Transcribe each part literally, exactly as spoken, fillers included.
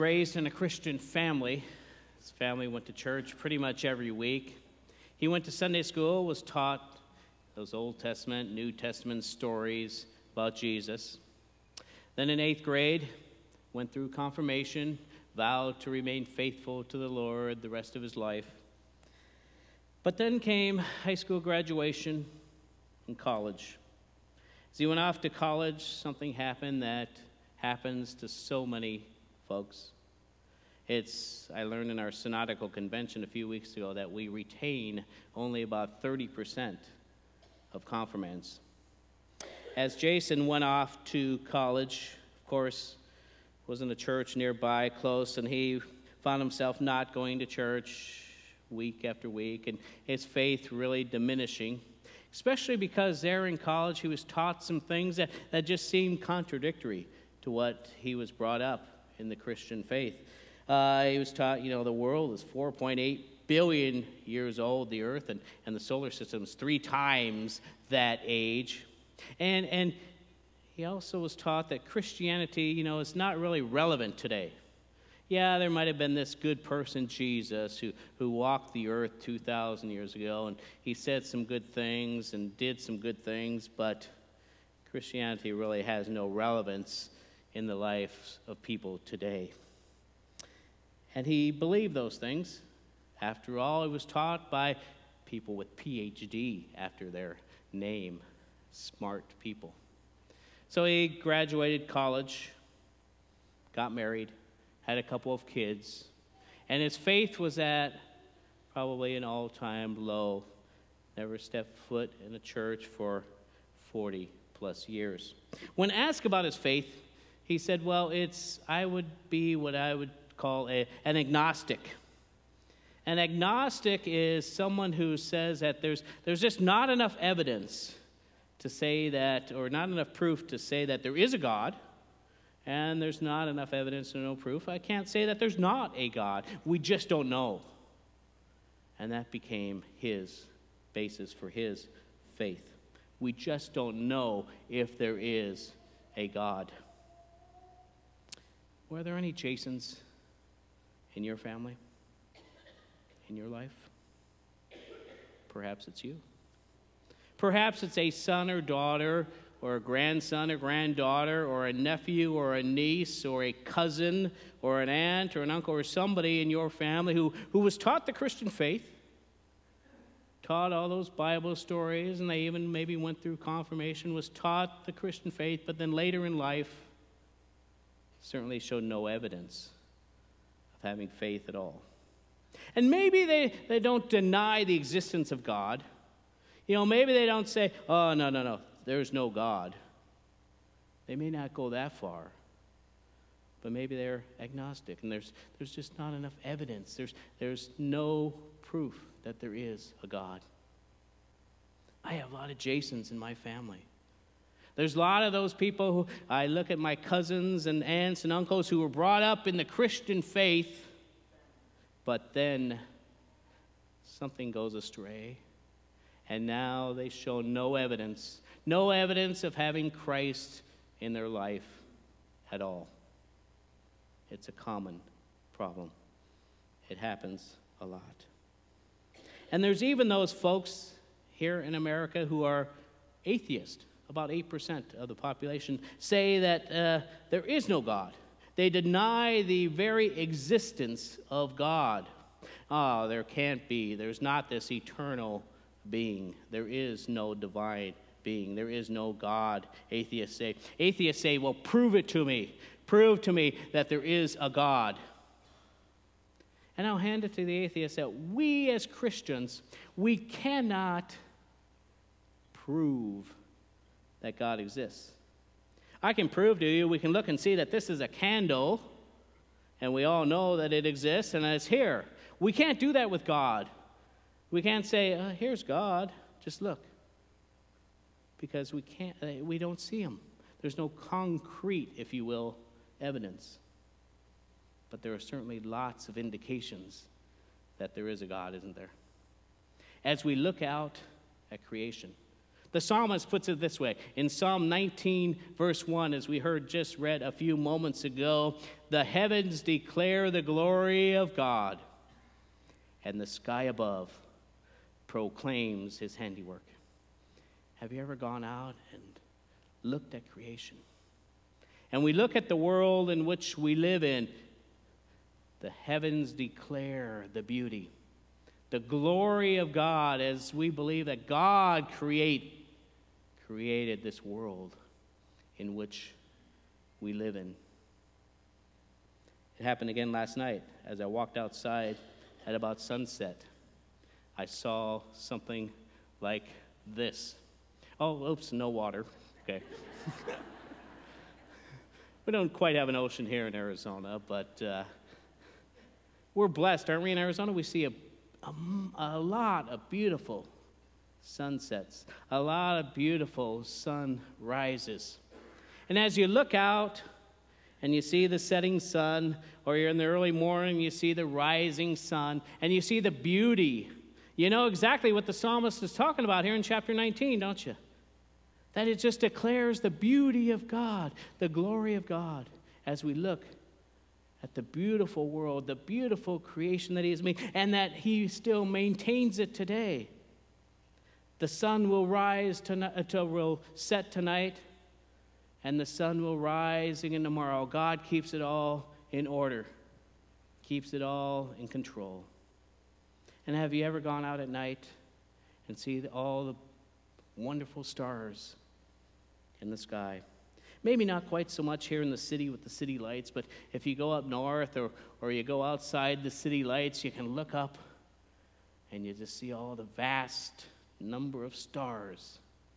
Raised in a Christian family. His family went to church pretty much every week. He went to Sunday school, was taught those Old Testament, New Testament stories about Jesus. Then in eighth grade, went through confirmation, vowed to remain faithful to the Lord the rest of his life. But then came high school graduation and college. As he went off to college, something happened that happens to so many folks. It's, I learned in our synodical convention a few weeks ago that we retain only about thirty percent of confirmands. As Jason went off to college, of course, wasn't a church nearby, close, and he found himself not going to church week after week, and his faith really diminishing, especially because there in college he was taught some things that, that just seemed contradictory to what he was brought up in the Christian faith. Uh, he was taught, you know, the world is four point eight billion years old, the earth, and, and the solar system is three times that age. And, and he also was taught that Christianity, you know, is not really relevant today. Yeah, there might have been this good person, Jesus, who, who walked the earth two thousand years ago, and he said some good things and did some good things, but Christianity really has no relevance in the lives of people today. And he believed those things. After all, he was taught by people with P H D after their name, smart people. So he graduated college, got married, had a couple of kids, and his faith was at probably an all-time low. Never stepped foot in a church for forty plus years. When asked about his faith, he said, well, it's, I would be what I would call a, an agnostic. An agnostic is someone who says that there's, there's just not enough evidence to say that, or not enough proof to say that there is a God, and there's not enough evidence and no proof. I can't say that there's not a God. We just don't know. And that became his basis for his faith. We just don't know if there is a God. Were there any Jasons in your family, in your life? Perhaps it's you. Perhaps it's a son or daughter, or a grandson or granddaughter, or a nephew or a niece, or a cousin, or an aunt, or an uncle, or somebody in your family who, who was taught the Christian faith, taught all those Bible stories, and they even maybe went through confirmation, was taught the Christian faith, but then later in life certainly showed no evidence of having faith at all. And maybe they, they don't deny the existence of God. You know, maybe they don't say, oh, no, no, no, there's no God. They may not go that far. But maybe they're agnostic, and there's there's just not enough evidence. There's there's no proof that there is a God. I have a lot of Jasons in my family. There's a lot of those people who, I look at my cousins and aunts and uncles who were brought up in the Christian faith, but then something goes astray, and now they show no evidence, no evidence of having Christ in their life at all. It's a common problem. It happens a lot. And there's even those folks here in America who are atheists. About eight percent of the population say that uh, there is no God. They deny the very existence of God. Ah, oh, there can't be. There's not this eternal being. There is no divine being. There is no God, atheists say. Atheists say, well, prove it to me. Prove to me that there is a God. And I'll hand it to the atheists that we as Christians, we cannot prove that God exists. I can prove to you, we can look and see that this is a candle, and we all know that it exists and that it's here. We can't do that with God. We can't say, uh, here's God, just look. Because we can't, uh, we don't see him. There's no concrete, if you will, evidence. But there are certainly lots of indications that there is a God, isn't there? As we look out at creation, The psalmist puts it this way. In Psalm nineteen, verse one, as we heard just read a few moments ago, the heavens declare the glory of God, and the sky above proclaims his handiwork. Have you ever gone out and looked at creation? And we look at the world in which we live in. The heavens declare the beauty, the glory of God, as we believe that God create, created this world in which we live in. It happened again last night as I walked outside at about sunset. I saw something like this. Oh, oops, no water. Okay. We don't quite have an ocean here in Arizona, but uh, we're blessed, aren't we, in Arizona? We see a, a, a lot of beautiful sunsets, a lot of beautiful sunrises. And as you look out and you see the setting sun, or you're in the early morning, you see the rising sun, and you see the beauty, you know exactly what the psalmist is talking about here in chapter nineteen, don't you? That it just declares the beauty of God, the glory of God, as we look at the beautiful world, the beautiful creation that he has made, and that he still maintains it today. The sun will rise tonight, will set tonight, and the sun will rise again tomorrow. God keeps it all in order, keeps it all in control. And have you ever gone out at night and see all the wonderful stars in the sky? Maybe not quite so much here in the city with the city lights, but if you go up north or, or you go outside the city lights, you can look up and you just see all the vast number of stars.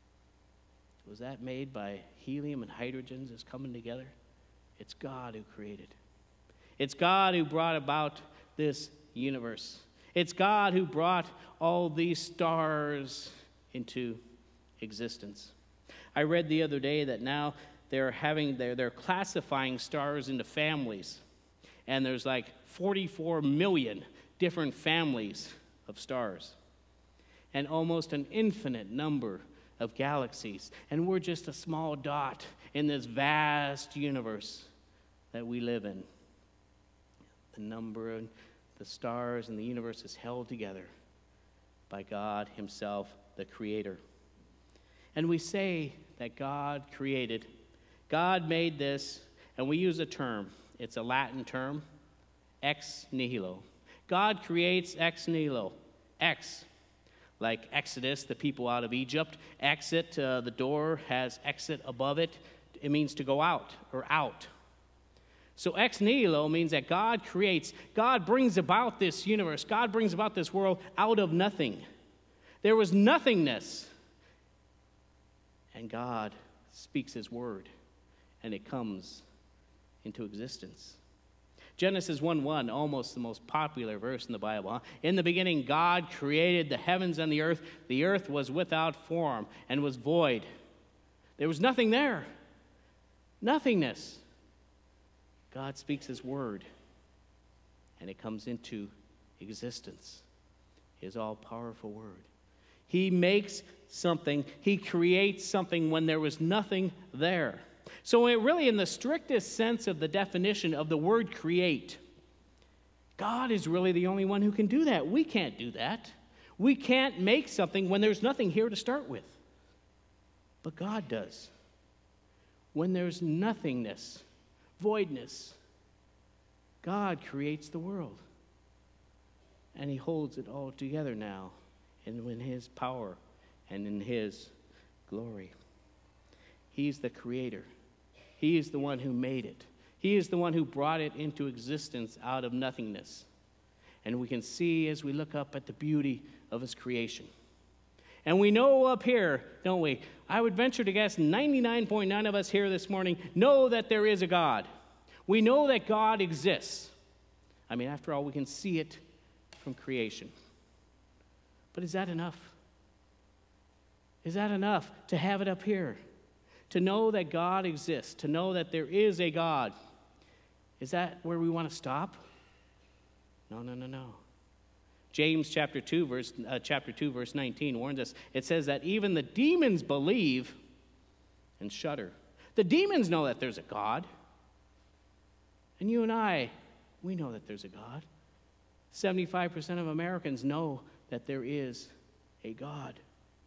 Was that made by helium and hydrogen just coming together? It's God who created. It's God who brought about this universe. It's God who brought all these stars into existence. I read the other day that now they're having they're, they're classifying stars into families, and there's like forty-four million different families of stars, and almost an infinite number of galaxies, and we're just a small dot in this vast universe that we live in. The number of the stars in the universe is held together by God himself, the Creator. And we say that God created, God made this, and we use a term. It's a Latin term, ex nihilo. God creates ex nihilo. Ex, like Exodus, the people out of Egypt. Exit, uh, the door has exit above it. It means to go out or out. So ex nihilo means that God creates, God brings about this universe, God brings about this world out of nothing. There was nothingness. And God speaks his word, and it comes into existence. Genesis one one, almost the most popular verse in the Bible. Huh? In the beginning, God created the heavens and the earth. The earth was without form and was void. There was nothing there. Nothingness. God speaks his word, and it comes into existence. His all-powerful word. He makes something, he creates something when there was nothing there. So it really, in the strictest sense of the definition of the word create, God is really the only one who can do that. We can't do that. We can't make something when there's nothing here to start with. But God does. When there's nothingness, voidness, God creates the world. And he holds it all together now, and in his power and in his glory. He's the creator. He is the one who made it. He is the one who brought it into existence out of nothingness. And we can see as we look up at the beauty of his creation. And we know up here, don't we? I would venture to guess ninety-nine point nine of us here this morning know that there is a God. We know that God exists. I mean, after all, we can see it from creation. But is that enough? Is that enough to have it up here? To know that God exists, to know that there is a God. Is that where we want to stop? No, no, no, no. James chapter two, verse, uh, chapter two, verse nineteen warns us. It says that even the demons believe and shudder. The demons know that there's a God. And you and I, we know that there's a God. seventy-five percent of Americans know that there is a God.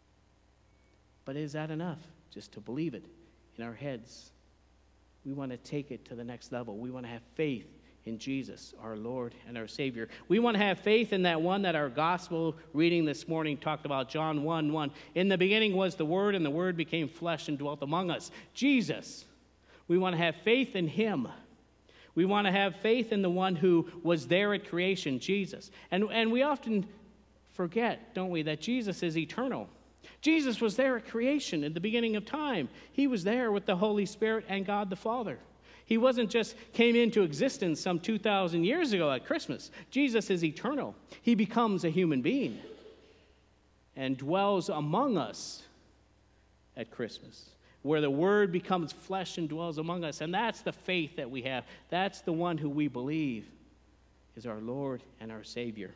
But is that enough just to believe it in our heads? We want to take it to the next level. We want to have faith in Jesus, our Lord and our Savior. We want to have faith in that one that our gospel reading this morning talked about, John one one. In the beginning was the Word, and the Word became flesh and dwelt among us. Jesus. We want to have faith in him. We want to have faith in the one who was there at creation, Jesus. And, and we often forget, don't we, that Jesus is eternal. Jesus was there at creation in the beginning of time. He was there with the Holy Spirit and God the Father. He wasn't just came into existence some two thousand years ago at Christmas. Jesus is eternal. He becomes a human being and dwells among us at Christmas, where the Word becomes flesh and dwells among us. And that's the faith that we have. That's the one who we believe is our Lord and our Savior.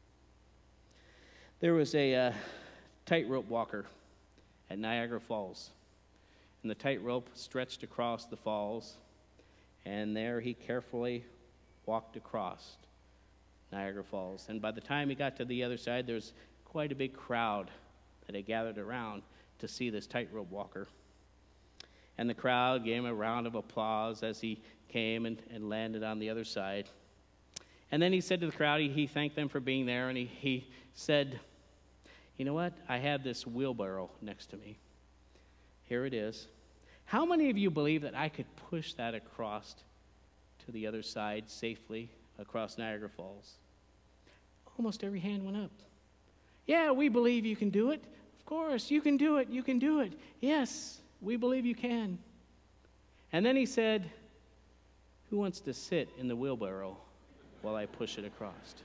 There was a uh, tightrope walker at Niagara Falls, and the tightrope stretched across the falls, and there he carefully walked across Niagara Falls. And by the time he got to the other side, there was quite a big crowd that had gathered around to see this tightrope walker. And the crowd gave him a round of applause as he came and, and landed on the other side. And then he said to the crowd, he, he thanked them for being there, and he, he said, you know what? I have this wheelbarrow next to me. Here it is. How many of you believe that I could push that across to the other side safely across Niagara Falls? Almost every hand went up. Yeah, we believe you can do it. Of course, you can do it. You can do it. Yes, we believe you can. And then he said, who wants to sit in the wheelbarrow while I push it across?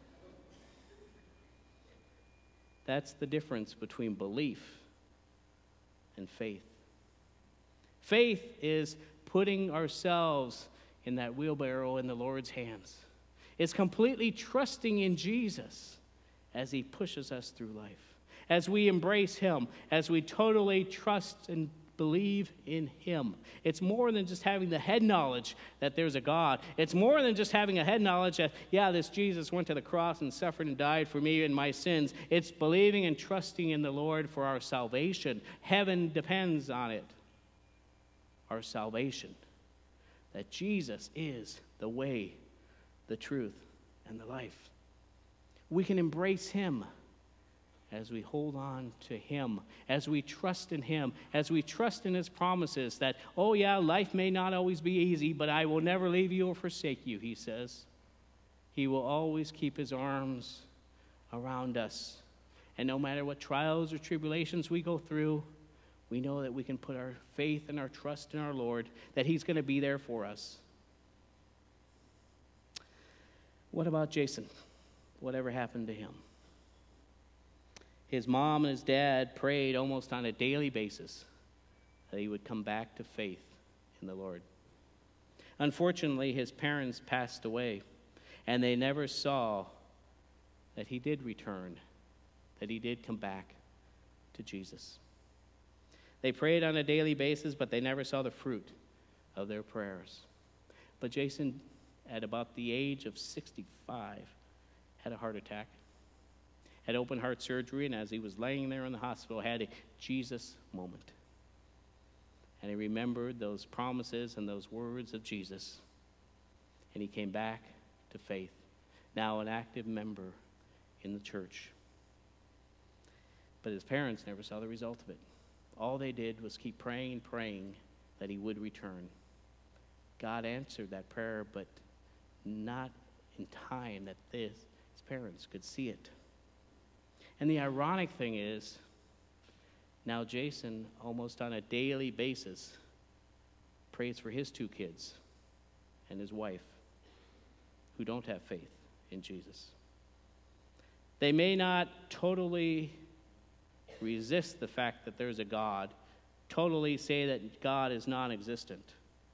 That's the difference between belief and faith. Faith is putting ourselves in that wheelbarrow in the Lord's hands. It's completely trusting in Jesus as he pushes us through life, as we embrace him, as we totally trust and believe in him. It's more than just having the head knowledge that there's a God. It's more than just having a head knowledge that, yeah, this Jesus went to the cross and suffered and died for me and my sins. It's believing and trusting in the Lord for our salvation. Heaven depends on it. Our salvation. That Jesus is the way, the truth, and the life. We can embrace him as we hold on to him, as we trust in him, as we trust in his promises that, oh yeah, life may not always be easy, but I will never leave you or forsake you, he says. He will always keep his arms around us. And no matter what trials or tribulations we go through, we know that we can put our faith and our trust in our Lord, that he's going to be there for us. What about Jason? Whatever happened to him? His mom and his dad prayed almost on a daily basis that he would come back to faith in the Lord. Unfortunately, his parents passed away, and they never saw that he did return, that he did come back to Jesus. They prayed on a daily basis, but they never saw the fruit of their prayers. But Jason, at about the age of sixty-five, had a heart attack, had open heart surgery, and as he was laying there in the hospital, had a Jesus moment. And he remembered those promises and those words of Jesus, and he came back to faith, now an active member in the church. But his parents never saw the result of it. All they did was keep praying and praying that he would return. God answered that prayer, but not in time that this, his parents could see it. And the ironic thing is, now Jason, almost on a daily basis, prays for his two kids and his wife who don't have faith in Jesus. They may not totally resist the fact that there's a God, totally say that God is non-existent,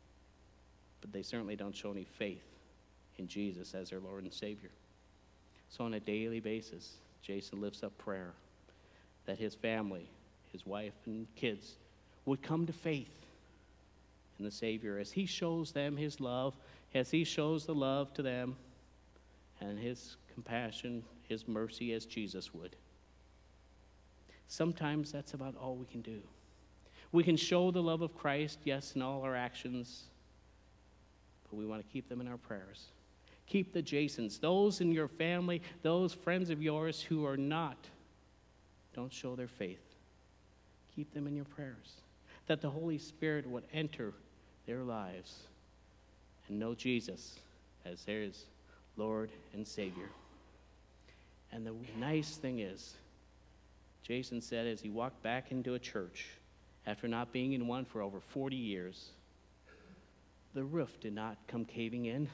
but they certainly don't show any faith in Jesus as their Lord and Savior. So on a daily basis, Jason lifts up prayer that his family, his wife and kids, would come to faith in the Savior as he shows them his love, as he shows the love to them, and his compassion, his mercy as Jesus would. Sometimes that's about all we can do. We can show the love of Christ, yes, in all our actions, but we want to keep them in our prayers. Keep the Jasons, those in your family, those friends of yours who are not, don't show their faith. Keep them in your prayers, that the Holy Spirit would enter their lives and know Jesus as theirs Lord and Savior. And the nice thing is, Jason said as he walked back into a church, after not being in one for over forty years, the roof did not come caving in.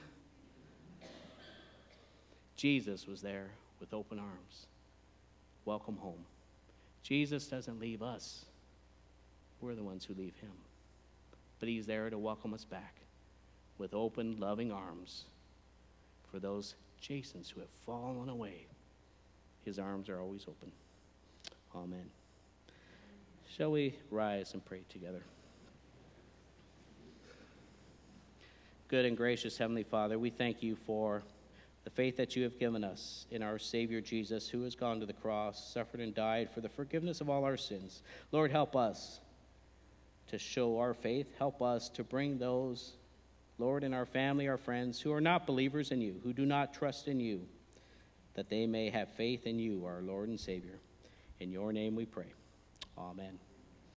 Jesus was there with open arms. Welcome home. Jesus doesn't leave us. We're the ones who leave him. But he's there to welcome us back with open, loving arms. For those Jasons who have fallen away, his arms are always open. Amen. Shall we rise and pray together? Good and gracious Heavenly Father, we thank you for the faith that you have given us in our Savior Jesus, who has gone to the cross, suffered and died for the forgiveness of all our sins. Lord, help us to show our faith. Help us to bring those, Lord, in our family, our friends, who are not believers in you, who do not trust in you, that they may have faith in you, our Lord and Savior. In your name we pray. Amen.